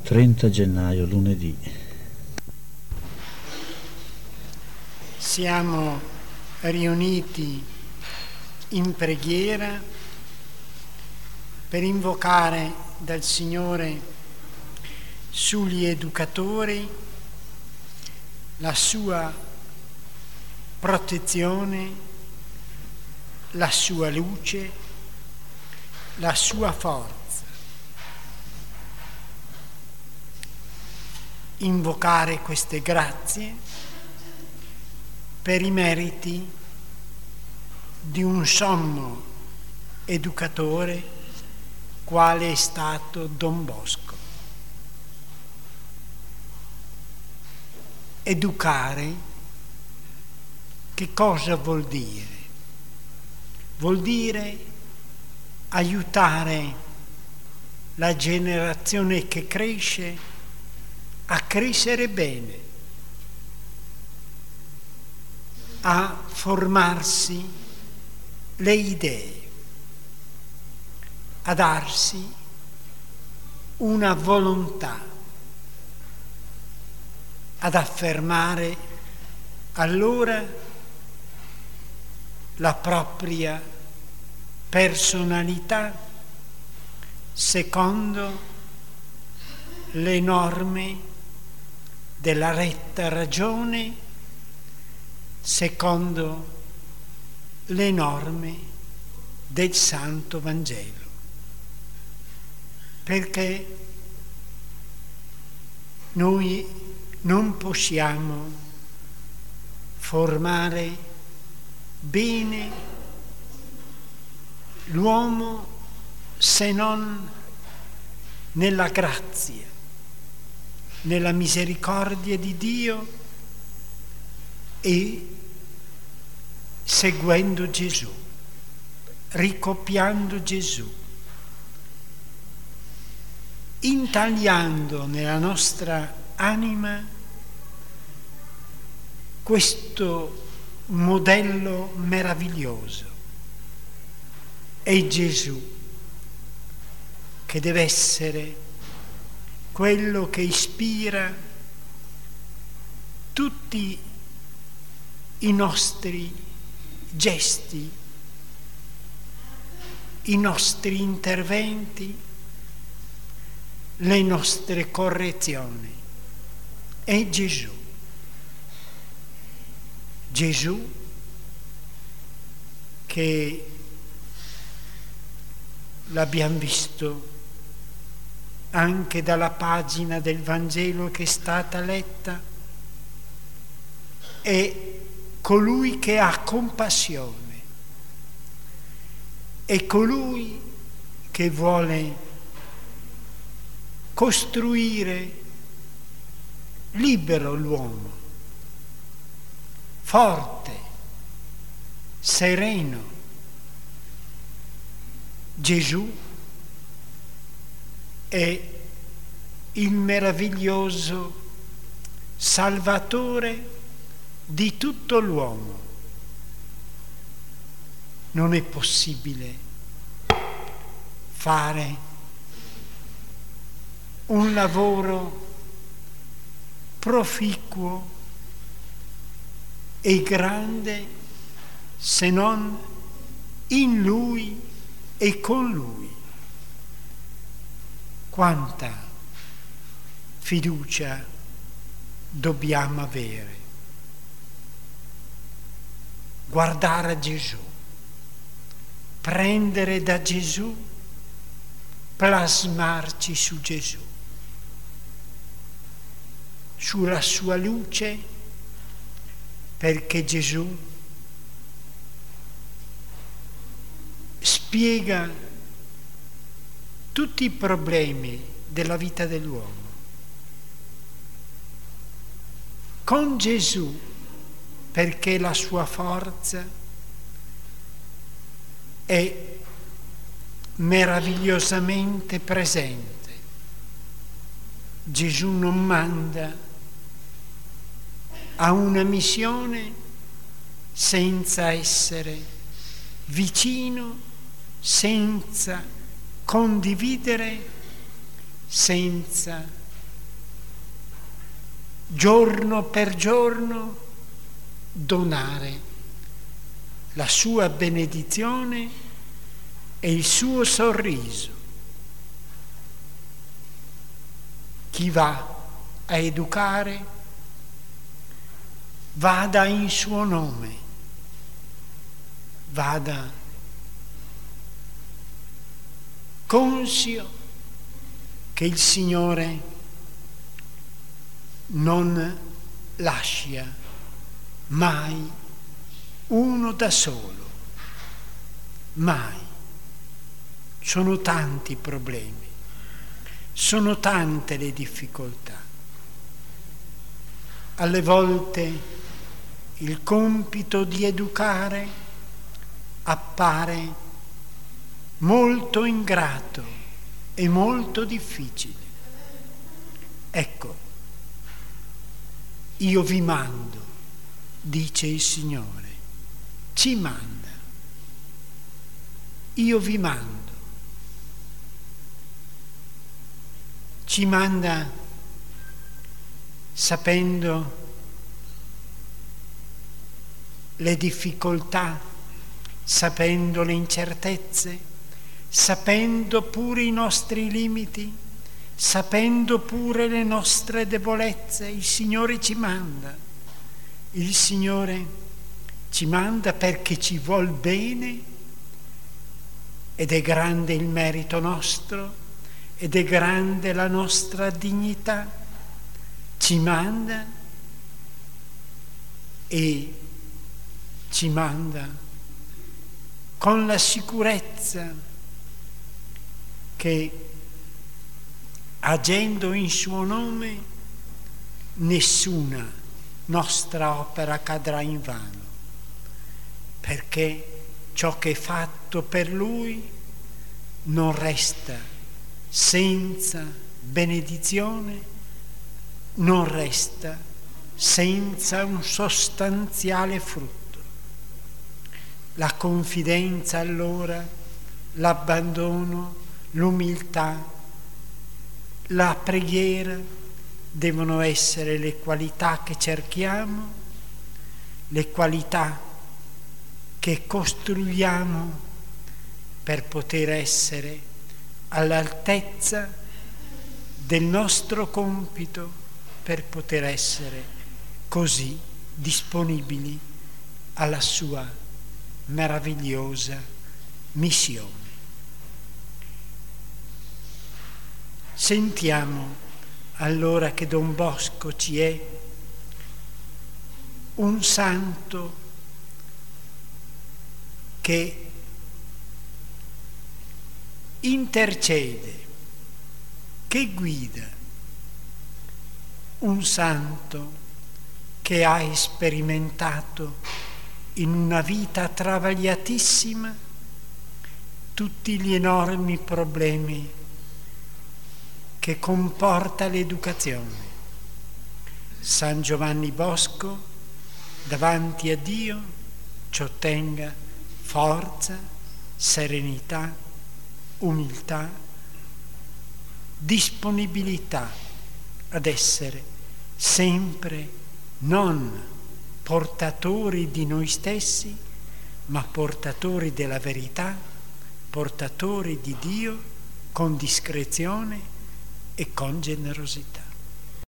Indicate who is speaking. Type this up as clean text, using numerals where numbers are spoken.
Speaker 1: 30 gennaio, lunedì.
Speaker 2: Siamo riuniti in preghiera per invocare dal Signore sugli educatori la sua protezione, la sua luce, la sua forza. Invocare queste grazie per i meriti di un sommo educatore quale è stato Don Bosco. Educare, che cosa vuol dire? Vuol dire aiutare la generazione che cresce a crescere bene, a formarsi le idee, a darsi una volontà, ad affermare allora la propria personalità secondo le norme della retta ragione, secondo le norme del Santo Vangelo. Perché noi non possiamo formare bene l'uomo se non nella grazia, nella misericordia di Dio e seguendo Gesù, ricopiando Gesù, intagliando nella nostra anima questo modello meraviglioso. È Gesù che deve essere quello che ispira tutti i nostri gesti, i nostri interventi, le nostre correzioni. È Gesù. Gesù che l'abbiamo visto anche dalla pagina del Vangelo che è stata letta, è colui che ha compassione, è colui che vuole costruire libero l'uomo, forte, sereno. Gesù è il meraviglioso Salvatore di tutto l'uomo. Non è possibile fare un lavoro proficuo e grande se non in Lui e con Lui. Quanta fiducia dobbiamo avere? Guardare a Gesù, prendere da Gesù, plasmarci su Gesù, sulla sua luce, perché Gesù spiega tutti i problemi della vita dell'uomo. Con Gesù, perché la sua forza è meravigliosamente presente. Gesù non manda a una missione senza essere vicino, senza condividere, senza giorno per giorno donare la sua benedizione e il suo sorriso. Chi va a educare, vada in suo nome, vada conscio che il Signore non lascia mai uno da solo, mai. Sono tanti i problemi, sono tante le difficoltà. Alle volte il compito di educare appare molto ingrato e molto difficile. Ecco, io vi mando, dice il Signore, ci manda. Io vi mando. Ci manda sapendo le difficoltà, sapendo le incertezze, sapendo pure i nostri limiti, sapendo pure le nostre debolezze. Il Signore ci manda. Il Signore ci manda perché ci vuol bene ed è grande il merito nostro ed è grande la nostra dignità. Ci manda e ci manda con la sicurezza che agendo in suo nome nessuna nostra opera cadrà in vano, perché ciò che è fatto per Lui non resta senza benedizione, non resta senza un sostanziale frutto. La confidenza allora, l'abbandono, l'umiltà, la preghiera devono essere le qualità che cerchiamo, le qualità che costruiamo per poter essere all'altezza del nostro compito, per poter essere così disponibili alla sua meravigliosa missione. Sentiamo allora che Don Bosco ci è un santo che intercede, che guida, un santo che ha sperimentato in una vita travagliatissima tutti gli enormi problemi che comporta l'educazione. San Giovanni Bosco davanti a Dio ci ottenga forza, serenità, umiltà, disponibilità ad essere sempre non portatori di noi stessi, ma portatori della verità, portatori di Dio con discrezione e con generosità.